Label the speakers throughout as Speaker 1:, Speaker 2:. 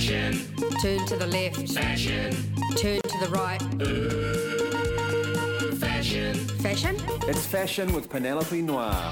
Speaker 1: Fashion.
Speaker 2: Turn to the left.
Speaker 1: Fashion.
Speaker 2: Turn to the right.
Speaker 1: Fashion.
Speaker 2: Fashion?
Speaker 3: It's Fashion with Penelope Noir.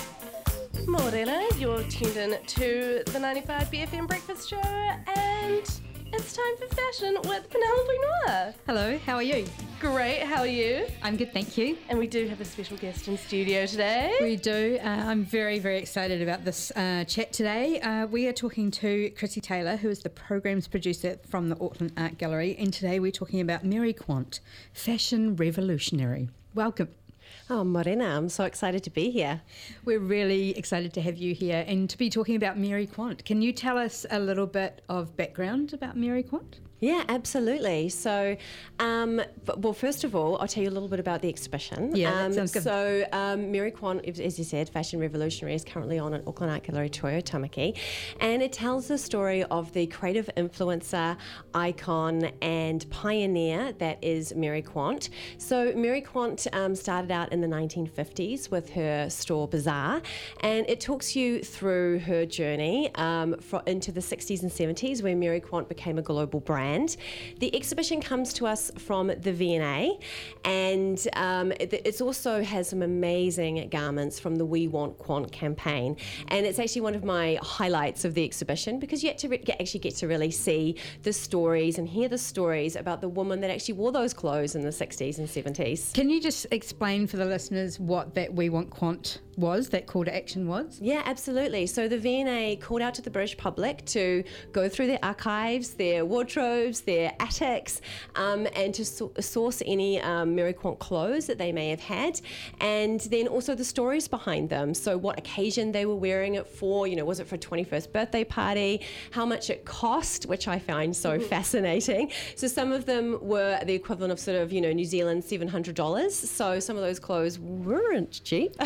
Speaker 4: Morena, you're tuned in to the 95 BFM Breakfast Show, and it's time for fashion with Penelope Noir.
Speaker 2: Hello, how are you?
Speaker 4: Great, how are you?
Speaker 2: I'm good, thank you.
Speaker 4: And we do have a special guest in studio today.
Speaker 2: We do. I'm very, very excited about this chat today. We are talking to Chrissy Taylor, who is the programs producer from the Auckland Art Gallery, and today we're talking about Mary Quant, fashion revolutionary. Welcome.
Speaker 5: Oh, Morena, I'm so excited to be here.
Speaker 2: We're really excited to have you here and to be talking about Mary Quant. Can you tell us a little bit of background about Mary Quant?
Speaker 5: Yeah, absolutely. So, well, first of all, I'll tell you a little bit about the exhibition.
Speaker 2: Yeah, that sounds good.
Speaker 5: So, Mary Quant, as you said, Fashion Revolutionary, is currently on at Auckland Art Gallery Toyo Tamaki, and it tells the story of the creative influencer, icon, and pioneer that is Mary Quant. So, Mary Quant started out in the 1950s with her store Bazaar, and it talks you through her journey into the 60s and 70s, where Mary Quant became a global brand. The exhibition comes to us from the V&A, and it also has some amazing garments from the We Want Quant campaign, and it's actually one of my highlights of the exhibition because you actually get to really see the stories and hear the stories about the woman that actually wore those clothes in the 60s and 70s.
Speaker 2: Can you just explain for the listeners what that We Want Quant was, that call to action was?
Speaker 5: Yeah, absolutely. So the V&A called out to the British public to go through their archives, their wardrobes, their attics, and to source any Mary Quant clothes that they may have had, and then also the stories behind them. So what occasion they were wearing it for, was it for a 21st birthday party, how much it cost, which I find so fascinating. So some of them were the equivalent of sort of, New Zealand $700. So some of those clothes weren't cheap.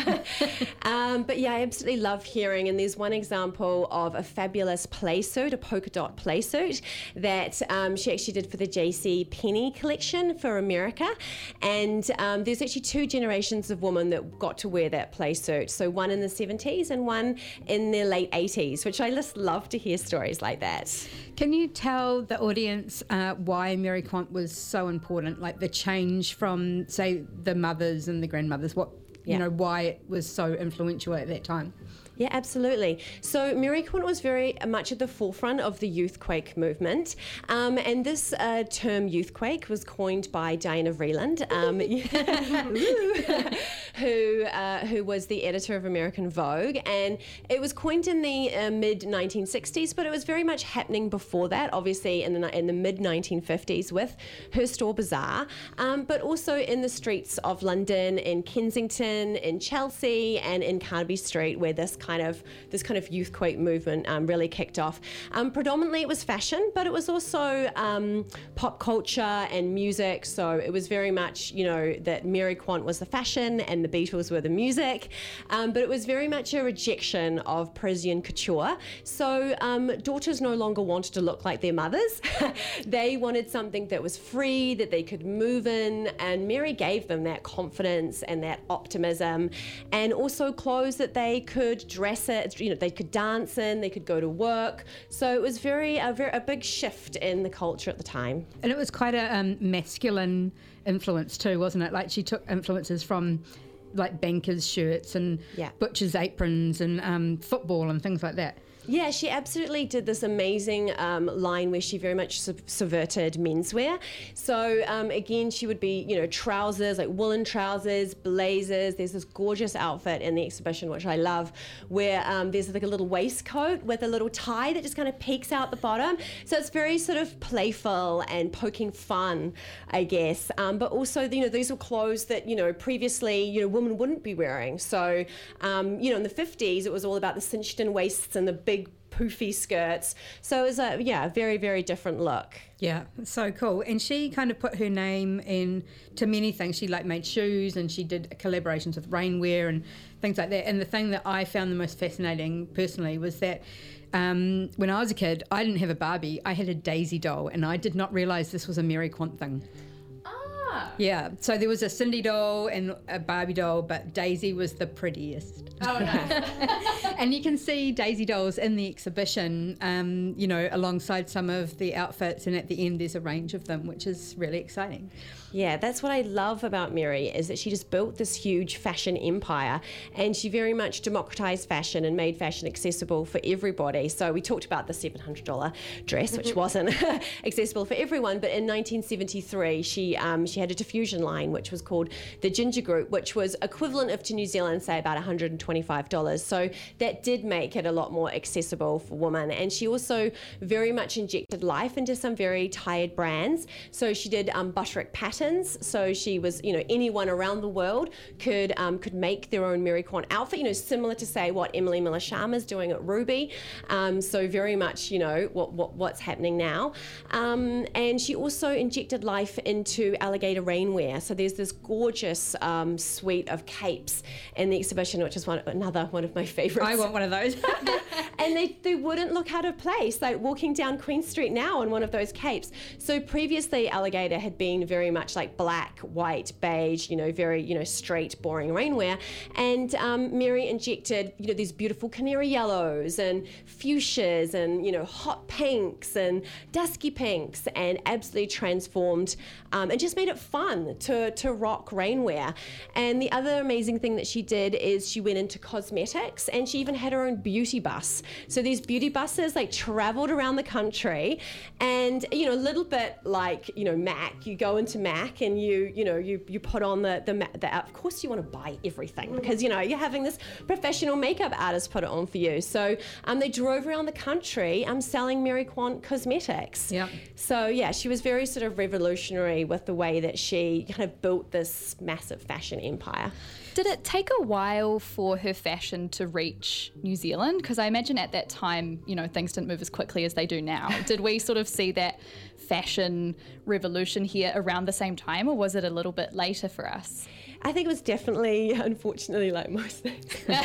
Speaker 5: But yeah, I absolutely love hearing, and there's one example of a fabulous play suit, a polka dot play suit that she actually did for the J.C. Penney collection for America, and there's actually two generations of women that got to wear that play suit, so one in the 70s and one in the late 80s, which I just love to hear stories like that.
Speaker 2: Can you tell the audience why Mary Quant was so important, like the change from, say, the mothers and the grandmothers, why it was so influential at that time?
Speaker 5: Yeah, absolutely. So Mary Quant was very much at the forefront of the Youthquake movement, and this term Youthquake was coined by Diana Vreeland, who was the editor of American Vogue, and it was coined in the mid-1960s, but it was very much happening before that, obviously in the mid-1950s with her store Bazaar, but also in the streets of London, in Kensington, in Chelsea, and in Carnaby Street, where this kind of Youthquake movement really kicked off. Predominantly it was fashion, but it was also pop culture and music. So it was very much, that Mary Quant was the fashion and the Beatles were the music. But it was very much a rejection of Parisian couture. So daughters no longer wanted to look like their mothers. They wanted something that was free, that they could move in, and Mary gave them that confidence and that optimism, and also clothes that they could dress it, they could dance in, they could go to work. So it was a big shift in the culture at the time.
Speaker 2: And it was quite a masculine influence too, wasn't it? Like she took influences from like bankers' shirts and butchers' aprons and football and things like that.
Speaker 5: Yeah, she absolutely did this amazing line where she very much subverted menswear. So again, she would be, trousers, like woolen trousers, blazers. There's this gorgeous outfit in the exhibition, which I love, where there's like a little waistcoat with a little tie that just kind of peeks out the bottom. So it's very sort of playful and poking fun, I guess. But also, these were clothes that, previously, women wouldn't be wearing. So, in the 50s, it was all about the cinched-in waists and the big poofy skirts. So it was a very, very different look.
Speaker 2: Yeah, so cool. And she kind of put her name in to many things. She made shoes, and she did collaborations with rainwear and things like that. And the thing that I found the most fascinating personally was that when I was a kid, I didn't have a Barbie. I had a Daisy doll, and I did not realise this was a Mary Quant thing. Yeah, so there was a Cindy doll and a Barbie doll, but Daisy was the prettiest.
Speaker 4: Oh, nice.
Speaker 2: And you can see Daisy Dolls in the exhibition, you know, alongside some of the outfits, and at the end there's a range of them, which is really exciting.
Speaker 5: Yeah, that's what I love about Mary, is that she just built this huge fashion empire, and she very much democratized fashion and made fashion accessible for everybody. So we talked about the $700 dress, which wasn't accessible for everyone, but in 1973 she had a diffusion line which was called the Ginger Group, which was equivalent of to New Zealand, say about $125. So that did make it a lot more accessible for women. And she also very much injected life into some very tired brands. So she did Butterick patterns. So she was, you know, anyone around the world could make their own Mary Quant outfit, you know, similar to say what Emily Miller Sharma's doing at Ruby. So very much, you know, what's happening now. And she also injected life into alligator rainwear. So there's this gorgeous suite of capes in the exhibition, which is another one of my favorites.
Speaker 2: I want one of those.
Speaker 5: And they wouldn't look out of place, like walking down Queen Street now in one of those capes. So previously alligator had been very much like black, white, beige, you know, very, you know, straight, boring rainwear. And Mary injected, you know, these beautiful canary yellows and fuchsias and, you know, hot pinks and dusky pinks, and absolutely transformed and just made it fun to rock rainwear. And the other amazing thing that she did is she went into cosmetics, and she even had her own beauty bus. So these beauty buses like traveled around the country, and, you know, a little bit like, you know, MAC, you go into MAC and you put on the of course you want to buy everything because, you know, you're having this professional makeup artist put it on for you. So they drove around the country selling Mary Quant cosmetics.
Speaker 2: Yeah.
Speaker 5: So yeah, she was very sort of revolutionary with the way that she kind of built this massive fashion empire.
Speaker 1: Did it take a while for her fashion to reach New Zealand? Because I imagine at that time, you know, things didn't move as quickly as they do now. Did we sort of see that fashion revolution here around the same time, or was it a little bit later for us?
Speaker 5: I think it was definitely, unfortunately, like most things.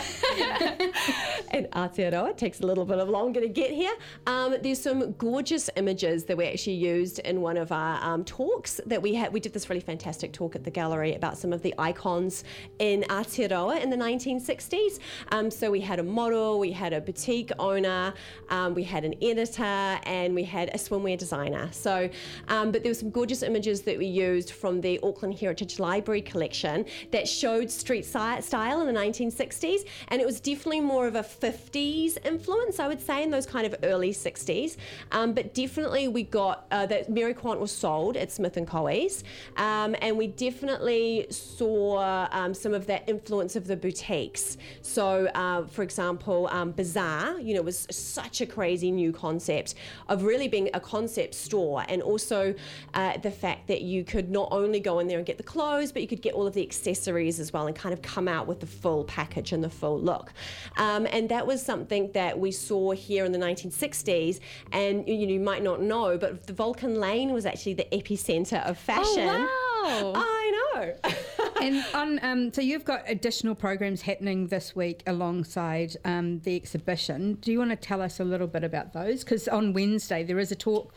Speaker 5: In Aotearoa, it takes a little bit of longer to get here. There's some gorgeous images that we actually used in one of our talks that we had. We did this really fantastic talk at the gallery about some of the icons in Aotearoa in the 1960s. So we had a model, we had a boutique owner, we had an editor, and we had a swimwear designer. So, but there were some gorgeous images that we used from the Auckland Heritage Library collection that showed street style in the 1960s, and it was definitely more of a 50s influence, I would say, in those kind of early 60s. But definitely we got that Mary Quant was sold at Smith & Coe's, and we definitely saw some of that influence of the boutiques. So, for example, Bazaar, you know, was such a crazy new concept of really being a concept store, and also the fact that you could not only go in there and get the clothes, but you could get all of the accessories as well and kind of come out with the full package and the full look. And that was something that we saw here in the 1960s. And you might not know, but the Vulcan Lane was actually the epicenter of fashion.
Speaker 1: Oh, wow.
Speaker 5: I know.
Speaker 2: And on, so you've got additional programs happening this week alongside the exhibition. Do you want to tell us a little bit about those? Because on Wednesday there is a talk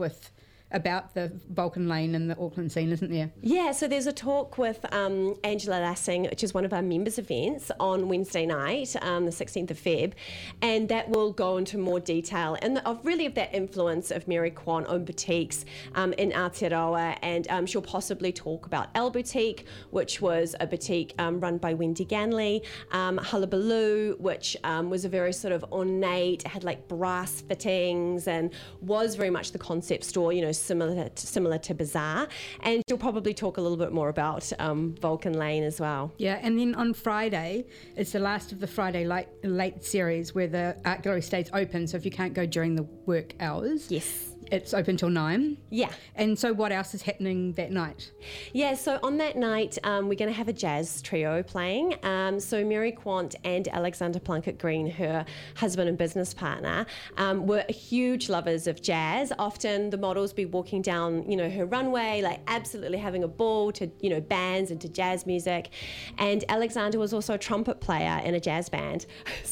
Speaker 2: about the Vulcan Lane and the Auckland scene, isn't there?
Speaker 5: Yeah, so there's a talk with Angela Lassing, which is one of our members' events, on Wednesday night, the 16th of Feb, and that will go into more detail and of that influence of Mary Quant on boutiques in Aotearoa, and she'll possibly talk about Elle Boutique, which was a boutique run by Wendy Ganley, Hullabaloo, which was a very sort of ornate, had like brass fittings and was very much the concept store, you know, similar to Bazaar. And she'll probably talk a little bit more about Vulcan Lane as well.
Speaker 2: Yeah, and then on Friday, it's the last of the Friday late series where the art gallery stays open, so if you can't go during the work hours,
Speaker 5: Yes.
Speaker 2: it's open till 9.
Speaker 5: Yeah.
Speaker 2: And so what else is happening that night?
Speaker 5: Yeah, so on that night, we're going to have a jazz trio playing. So Mary Quant and Alexander Plunkett Green, her husband and business partner, were huge lovers of jazz. Often the models be walking down, you know, her runway, like absolutely having a ball to, you know, bands and to jazz music. And Alexander was also a trumpet player in a jazz band. So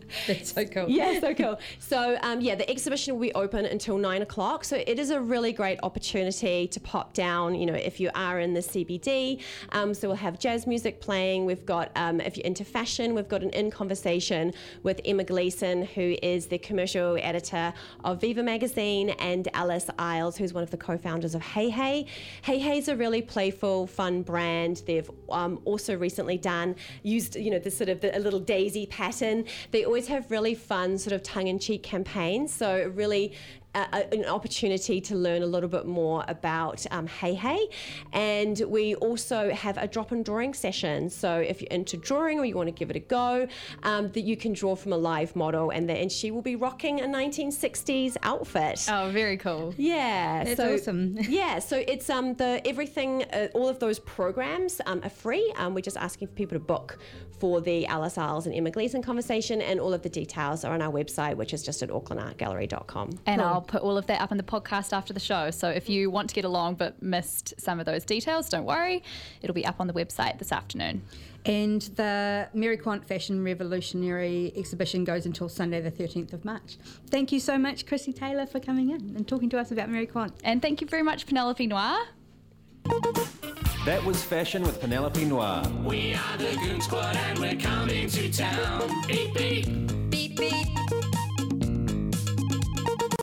Speaker 2: That's so cool.
Speaker 5: Yeah, so cool. So, the exhibition will be open until 9 o'clock. So it is a really great opportunity to pop down, if you are in the CBD. So we'll have jazz music playing. We've got, if you're into fashion, we've got an in conversation with Emma Gleeson, who is the commercial editor of Viva Magazine, and Alice Isles, who's one of the co-founders of Hey Hey. Hey Hey's a really playful, fun brand. They've also recently used, this sort of a little daisy pattern. They always have really fun sort of tongue-in-cheek campaigns. So really an opportunity to learn a little bit more about Hey Hey. And we also have a drop and drawing session. So if you're into drawing or you want to give it a go, that you can draw from a live model, and she will be rocking a 1960s outfit.
Speaker 1: Oh, very cool.
Speaker 5: Yeah.
Speaker 2: That's awesome.
Speaker 5: Yeah, so it's everything, all of those programs are free. We're just asking for people to book for the Alice Isles and Emma Gleeson conversation, and all of the details are on our website, which is just at aucklandartgallery.com.
Speaker 1: And I'll put all of that up in the podcast after the show. So if you want to get along but missed some of those details, don't worry. It'll be up on the website this afternoon.
Speaker 2: And the Mary Quant Fashion Revolutionary exhibition goes until Sunday the 13th of March. Thank you so much, Chrissy Taylor, for coming in and talking to us about Mary Quant.
Speaker 1: And thank you very much, Penelope Noir.
Speaker 3: That was Fashion with Penelope Noir.
Speaker 6: We are the Goon Squad and we're coming to town. Beep beep.